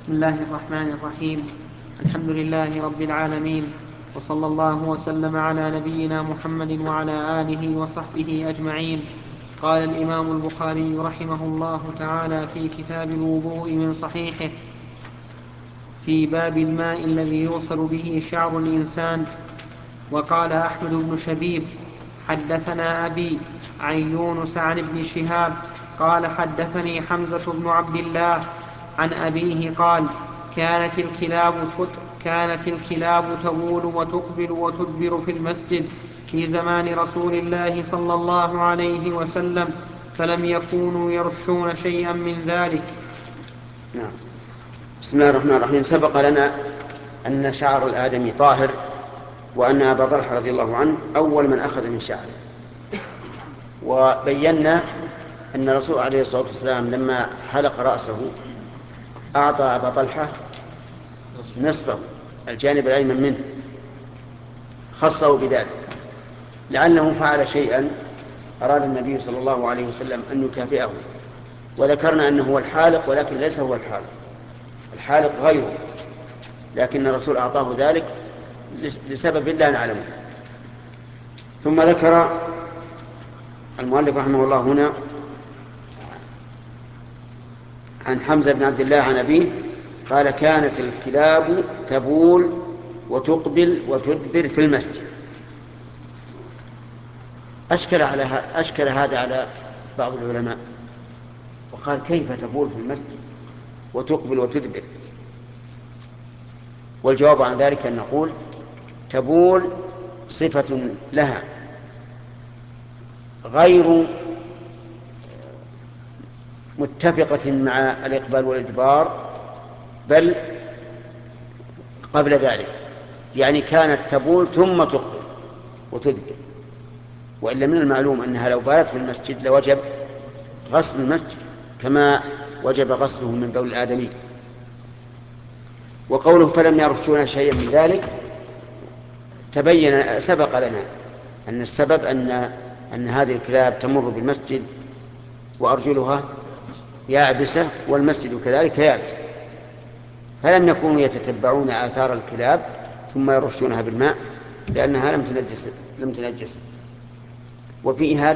بسم الله الرحمن الرحيم. الحمد لله رب العالمين، وصلى الله وسلم على نبينا محمد وعلى آله وصحبه أجمعين. قال الإمام البخاري رحمه الله تعالى في كتاب الوضوء من صحيحه في باب الماء الذي يوصل به شعر الإنسان. وقال أحمد بن شبيب حدثنا أبي عن يونس عن ابن شهاب قال حدثني حمزة بن عبد الله عن أبيه قال كانت الكلاب تبول وتقبل وتدبر في المسجد في زمان رسول الله صلى الله عليه وسلم، فلم يكونوا يرشون شيئا من ذلك. نعم. بسم الله الرحمن الرحيم. سبق لنا أن شعر الآدمي طاهر، وأن أبا طلحة رضي الله عنه أول من أخذ من شعره، وبينا أن الرسول عليه الصلاة والسلام لما حلق رأسه أعطى أبا طلحة نصفه الجانب الأيمن منه، خصه بذلك لأنه فعل شيئا أراد النبي صلى الله عليه وسلم أن يكافئه. وذكرنا أنه هو الحالق، ولكن ليس هو الحالق، الحالق غيره، لكن الرسول أعطاه ذلك لسبب لا نعلمه. ثم ذكر المؤلف رحمه الله هنا عن حمزة بن عبد الله عن أبيه قال كانت الكلاب تبول وتقبل وتدبر في المسجد. أشكل هذا على بعض العلماء، وقال كيف تبول في المسجد وتقبل وتدبر؟ والجواب عن ذلك أن نقول تبول صفة لها غير متفقة مع الإقبال والإدبار، بل قبل ذلك، يعني كانت تبول ثم تقبل وتدبر. وإلا من المعلوم أنها لو بالت في المسجد لوجب غسل المسجد كما وجب غسله من بول الآدمي. وقوله فلم يرشون شيئا من ذلك تبين سبق لنا أن السبب أن هذه الكلاب تمر بالمسجد وأرجلها يابسة والمسجد كذلك يابس، فلم يكونوا يتتبعون آثار الكلاب ثم يرشونها بالماء لأنها لم تنجس. وفي هذا